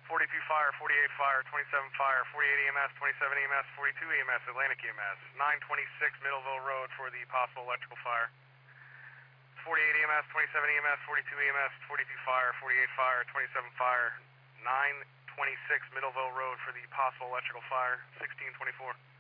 42 fire, 48 fire, 27 fire, 48 EMS, 27 EMS, 42 EMS, Atlantic EMS, 926 Middleville Road for the possible electrical fire. 48 EMS, 27 EMS, 42 EMS, 42 fire, 48 fire, 27 fire, 926 Middleville Road for the possible electrical fire, 1624.